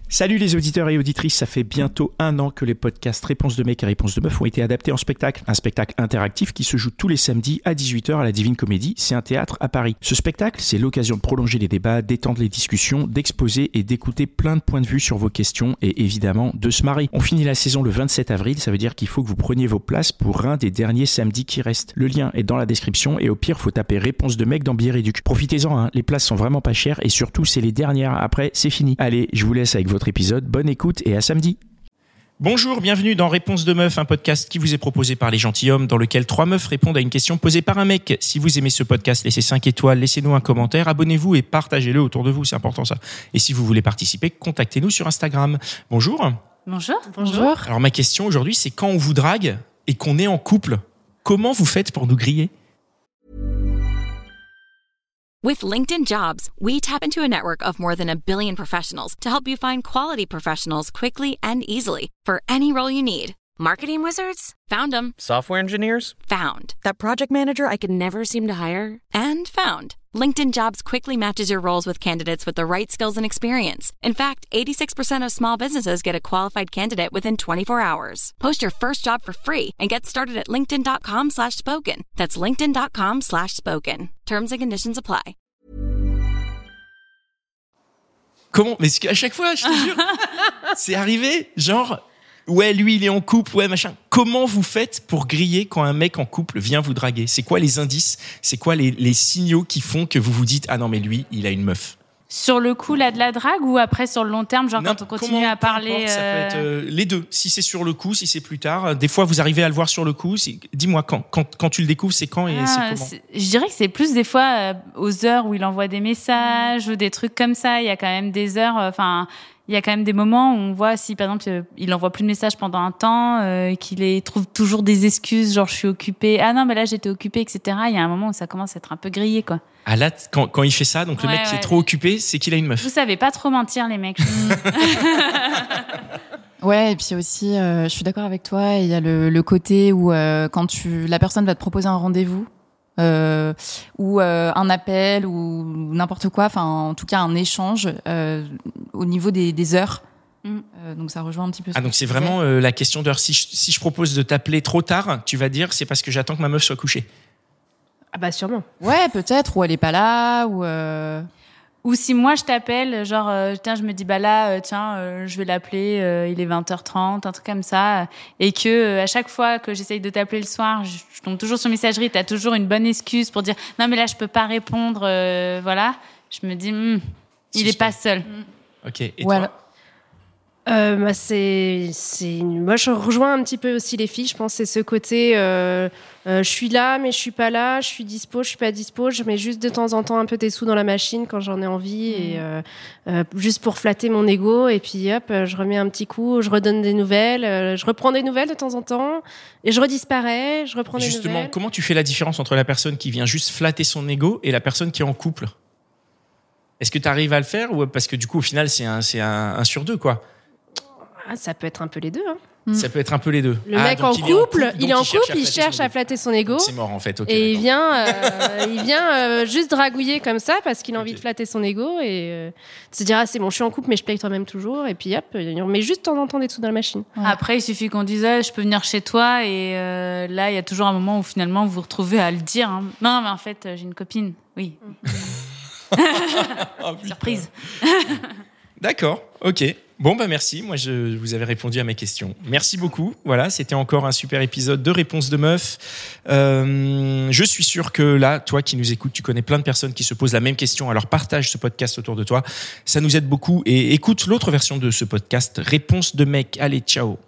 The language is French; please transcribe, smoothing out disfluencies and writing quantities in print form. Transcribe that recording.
Salut les auditeurs et auditrices, ça fait bientôt 1 an que les podcasts Réponse de mec et Réponse de meuf ont été adaptés en spectacle. Un spectacle interactif qui se joue tous les samedis à 18h à la Divine Comédie, c'est un théâtre à Paris. Ce spectacle, c'est l'occasion de prolonger les débats, d'étendre les discussions, d'exposer et d'écouter plein de points de vue sur vos questions et évidemment de se marrer. On finit la saison le 27 avril, ça veut dire qu'il faut que vous preniez vos places pour un des derniers samedis qui restent. Le lien est dans la description et au pire, faut taper Réponse de mec dans Billet Réduc. Profitez-en, les places sont vraiment pas chères et surtout, c'est les dernières. Après, c'est fini. Allez, je vous laisse avec votre épisode. Bonne écoute et à samedi. Bonjour, bienvenue dans Réponse de meuf, un podcast qui vous est proposé par les gentilshommes dans lequel 3 meufs répondent à une question posée par un mec. Si vous aimez ce podcast, laissez 5 étoiles, laissez-nous un commentaire, abonnez-vous et partagez-le autour de vous, c'est important ça. Et si vous voulez participer, contactez-nous sur Instagram. Bonjour. Bonjour. Alors ma question aujourd'hui, c'est quand on vous drague et qu'on est en couple, comment vous faites pour nous griller ? With LinkedIn Jobs, we tap into a network of more than 1 billion professionals to help you find quality professionals quickly and easily for any role you need. Marketing wizards? Found them. Software engineers? Found. That project manager I could never seem to hire? And found. LinkedIn Jobs quickly matches your roles with candidates with the right skills and experience. In fact, 86% of small businesses get a qualified candidate within 24 hours. Post your first job for free and get started at linkedin.com/spoken. That's linkedin.com/spoken. Terms and conditions apply. Comment ? Mais à chaque fois, je te jure, c'est arrivé, genre... Ouais, lui, il est en couple, ouais, machin. Comment vous faites pour griller quand un mec en couple vient vous draguer ? C'est quoi les indices ? C'est quoi les signaux qui font que vous vous dites « Ah non, mais lui, il a une meuf ». Sur le coup, là, de la drague ou après sur le long terme, genre quand on continue à parler importe, ça peut être les deux. Si c'est sur le coup, si c'est plus tard. Des fois, vous arrivez à le voir sur le coup. Dis-moi, quand tu le découvres, c'est quand et c'est comment ? Je dirais que c'est plus des fois aux heures où il envoie des messages ou des trucs comme ça. Il y a quand même des heures... il y a quand même des moments où on voit si, par exemple, il envoie plus de messages pendant un temps, qu'il trouve toujours des excuses, genre je suis occupé. Ah non, mais là j'étais occupé, etc. Il y a un moment où ça commence à être un peu grillé, quoi. Ah là, quand il fait ça, donc le mec qui est trop occupé, c'est qu'il a une meuf. Vous savez pas trop mentir, les mecs. Ouais, et puis aussi, je suis d'accord avec toi. Il y a le côté où quand la personne va te proposer un rendez-vous. Ou un appel ou n'importe quoi, enfin en tout cas un échange au niveau des heures. Donc ça rejoint un petit peu. Donc c'est vraiment la question d'heure. Si je propose de t'appeler trop tard, tu vas dire c'est parce que j'attends que ma meuf soit couchée. Ah bah sûrement. Ouais, peut-être, ou elle est pas là, ou si moi je t'appelle, genre je me dis bah là je vais l'appeler, il est 20h30, un truc comme ça, et que à chaque fois que j'essaye de t'appeler le soir, je tombe toujours sur messagerie, t'as toujours une bonne excuse pour dire non mais là je peux pas répondre, voilà, je me dis il est pas seul. Ok. Et toi ? Moi je rejoins un petit peu aussi les filles, je pense c'est ce côté je suis là mais je suis pas là, je suis dispo, je suis pas dispo, je mets juste de temps en temps un peu des sous dans la machine quand j'en ai envie et juste pour flatter mon ego, et puis hop, je remets un petit coup, je redonne des nouvelles, je reprends des nouvelles de temps en temps et je redisparais, je reprends des nouvelles. Justement, comment tu fais la différence entre la personne qui vient juste flatter son ego et la personne qui est en couple ? Est-ce que tu arrives à le faire, ou parce que du coup au final c'est un sur deux, quoi ? Ça peut être un peu les deux. Ça peut être un peu les deux. Le mec en couple, il cherche à flatter son ego. C'est mort en fait. Okay, et il vient juste dragouiller comme ça parce qu'il a envie de flatter son ego et se dire c'est bon, je suis en couple mais je paye toi-même toujours, et puis hop, on met juste de temps en temps des sous dans la machine. Ouais. Après il suffit qu'on dise je peux venir chez toi, et là il y a toujours un moment où finalement vous vous retrouvez à le dire. Non mais en fait j'ai une copine. Oui. Surprise. D'accord, ok. Bon, merci. Moi, vous avez répondu à mes questions. Merci beaucoup. Voilà, c'était encore un super épisode de Réponse de meuf. Je suis sûr que là, toi qui nous écoutes, tu connais plein de personnes qui se posent la même question. Alors, partage ce podcast autour de toi. Ça nous aide beaucoup. Et écoute l'autre version de ce podcast, Réponse de mec. Allez, ciao.